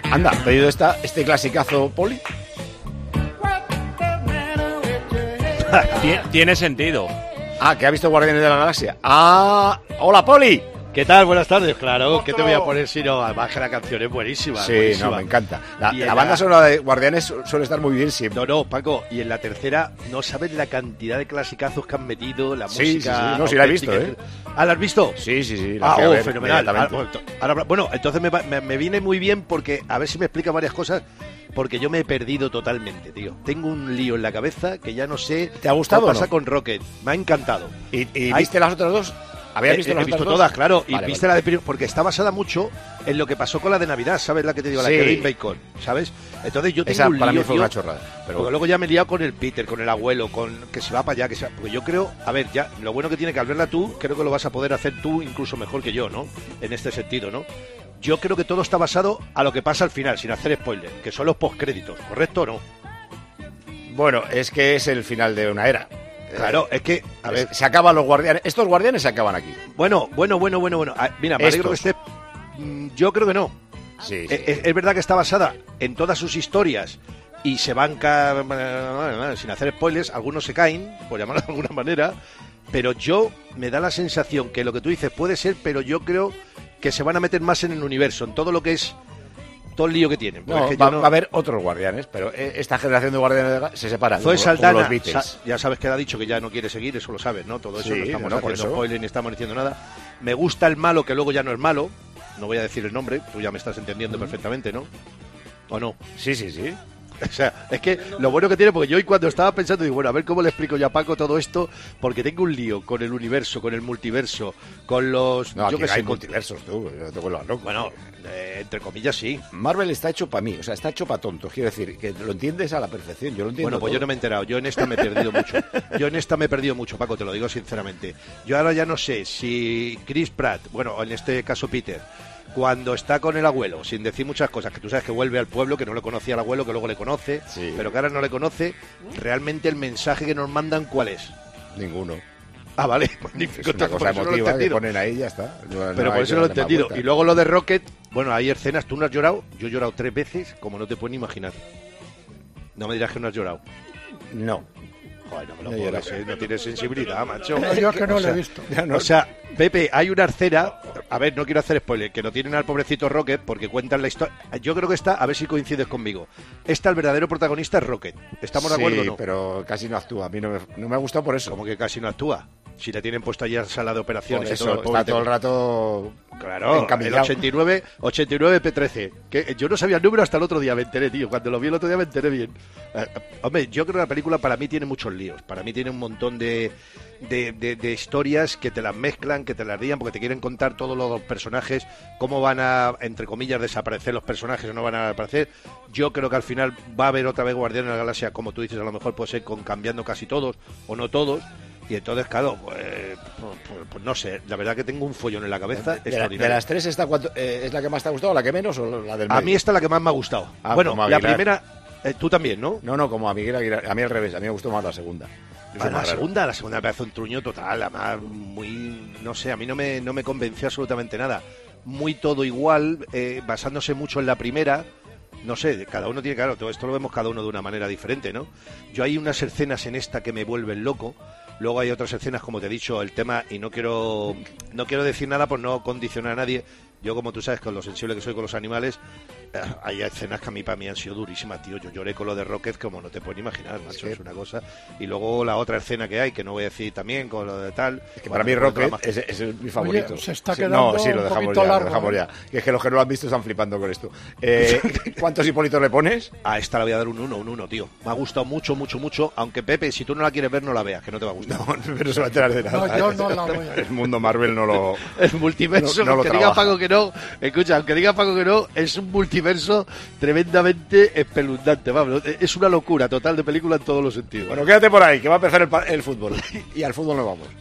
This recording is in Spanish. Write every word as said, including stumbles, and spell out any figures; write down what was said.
Anda, pedido esta, este clasicazo, Poli. Tiene sentido. Ah, que ha visto Guardianes de la Galaxia. Ah, hola, Poli. ¿Qué tal? Buenas tardes, claro. ¿Qué te voy a poner si no? Además que la canción es buenísima. Sí, buenísima. no, me encanta. La, la la... banda sonora de Guardianes suele estar muy bien siempre. No, no, Paco. Y en la tercera, no sabes la cantidad de clasicazos que han metido, la sí, música... Sí, sí, no, sí la he visto, ¿eh? ¿Ah, la has visto? Sí, sí, sí. La ah, oh, ver, fenomenal. Ahora, ahora, bueno, entonces me, me, me viene muy bien porque, a ver si me explica varias cosas, porque yo me he perdido totalmente, tío. Tengo un lío en la cabeza que ya no sé... ¿Te ha gustado qué pasa o no? con Rocket. Me ha encantado. ¿Y, y Hay... viste las otras dos? ¿Habías visto he, las he visto otras todas, dos? claro, y vale, viste vale. la de porque está basada mucho en lo que pasó con la de Navidad, ¿sabes la que te digo? La sí. de Kevin Bacon, ¿sabes? Entonces yo tengo Esa un para lío, mí fue tío, una chorrada. Pero... Porque luego ya me he liado con el Peter, con el abuelo, con que se va para allá, que se... porque yo creo, a ver, ya, lo bueno que tiene que al verla tú, creo que lo vas a poder hacer tú incluso mejor que yo, ¿no? En este sentido, ¿no? Yo creo que todo está basado a lo que pasa al final, sin hacer spoiler, que son los postcréditos, ¿correcto o no? Bueno, es que es el final de una era. Claro, es que, a ver, se acaban los guardianes. Estos guardianes se acaban aquí. Bueno, bueno, bueno, bueno, bueno. Ah, mira, me alegro que esté. Yo creo que no. Sí, sí. Es, es verdad que está basada en todas sus historias y se banca, sin hacer spoilers, algunos se caen, por llamarlo de alguna manera, pero yo me da la sensación que lo que tú dices puede ser, pero yo creo que se van a meter más en el universo, en todo lo que es todo el lío que tienen. No, es que va, no... va a haber otros guardianes, pero esta generación de guardianes se separa. Fue como, Saldana, como los Beatles. Sa ya sabes que ha dicho que ya no quiere seguir, eso lo sabes, ¿no? Todo eso sí, no estamos no, haciendo spoiler ni estamos diciendo nada. Me gusta el malo que luego ya no es malo, no voy a decir el nombre, tú ya me estás entendiendo mm. perfectamente, ¿no? ¿O no? Sí, sí, sí. O sea, es que lo bueno que tiene, porque yo hoy cuando estaba pensando, digo, bueno, a ver cómo le explico yo a Paco todo esto, porque tengo un lío con el universo, con el multiverso, con los... No, yo que sé, hay multiversos, tú, yo te vuelvo loco. Bueno, eh, entre comillas sí. Marvel está hecho para mí, o sea, está hecho para tontos, quiero decir, que lo entiendes a la perfección, yo lo entiendo Bueno, pues todo. yo no me he enterado, yo en esta me he perdido mucho. Yo en esta me he perdido mucho, Paco, te lo digo sinceramente. Yo ahora ya no sé si Chris Pratt, bueno, en este caso Peter... cuando está con el abuelo, sin decir muchas cosas, que tú sabes que vuelve al pueblo, que no le conocía al abuelo, que luego le conoce, sí. pero que ahora no le conoce, realmente el mensaje que nos mandan, ¿cuál es? Ninguno. Ah, vale, magnífico. Es una cosa emotiva que ponen ahí y ya está. No, pero no por eso no lo he entendido. Y luego lo de Rocket, bueno, hay escenas, ¿tú no has llorado? Yo he llorado tres veces, como no te puedes ni imaginar. No me dirás que no has llorado. No. Joder, no me lo puedo decir, no tienes sensibilidad, macho. No, yo es que no o sea, lo he visto. No, o sea, Pepe, hay una escena, a ver, no quiero hacer spoiler, que no tienen al pobrecito Rocket porque cuentan la historia. Yo creo que está, a ver si coincides conmigo, está el verdadero protagonista es Rocket. ¿Estamos sí, de acuerdo o no? pero casi no actúa. A mí no me, no me ha gustado por eso. Como que casi no actúa. Si le tienen puesto allí a sala de operaciones. Por eso, y todo, el está todo el rato. Claro, el ochenta y nueve, ochenta y nueve P trece. Que yo no sabía el número hasta el otro día, me enteré, tío. Cuando lo vi el otro día me enteré bien. Eh, hombre, yo creo que la película para mí tiene muchos líos. Para mí tiene un montón de, de, de, de historias que te las mezclan, que te las rían, porque te quieren contar todos los personajes, cómo van a, entre comillas, desaparecer los personajes o no van a aparecer. Yo creo que al final va a haber otra vez Guardianes de la Galaxia, como tú dices, a lo mejor puede ser con cambiando casi todos o no todos. Y entonces, claro, pues, pues, pues no sé, la verdad que tengo un follón en la cabeza. De, la, de las tres, esta, eh, ¿es la que más te ha gustado, la que menos o la del medio? A mí esta es la que más me ha gustado. Ah, bueno, la primera, eh, tú también, ¿no? No, no, como a Miguel Aguilar, a mí al revés, a mí me gustó más la segunda. Ah, la segunda, la segunda me parece un truño total, además muy, no sé, a mí no me, no me convenció absolutamente nada. Muy todo igual, eh, basándose mucho en la primera. No sé, cada uno tiene, claro, todo esto lo vemos cada uno de una manera diferente, ¿no? Yo hay unas escenas en esta que me vuelven loco. Luego hay otras escenas, como te he dicho, el tema, y no quiero no quiero decir nada por no condicionar a nadie. Yo, como tú sabes, con lo sensible que soy con los animales, eh, hay escenas que a mí para mí han sido durísimas, tío. Yo lloré con lo de Rocket como no te puedes imaginar, macho, sí. Es una cosa. Y luego la otra escena que hay, que no voy a decir también, con lo de tal. Es que para mí Rocket es, es mi favorito. Oye, se está sí, quedando no, sí, lo dejamos ya, largo, lo dejamos ya. Que es que los que no lo han visto están flipando con esto. Eh, ¿Cuántos hipolitos le pones? A esta le voy a dar un uno, un uno, tío. Me ha gustado mucho, mucho, mucho. Aunque, Pepe, si tú no la quieres ver, no la veas, que no te va a gustar. No, pero se va a enterar de nada. No, yo no la voy a ver. El mundo Marvel no lo... El multiverso, no, no aunque diga Paco que no, escucha, aunque diga Paco que no, es un multiverso tremendamente espeluznante, vamos, es una locura total de película en todos los sentidos. Bueno, quédate por ahí, que va a empezar el, el fútbol. Y al fútbol nos vamos.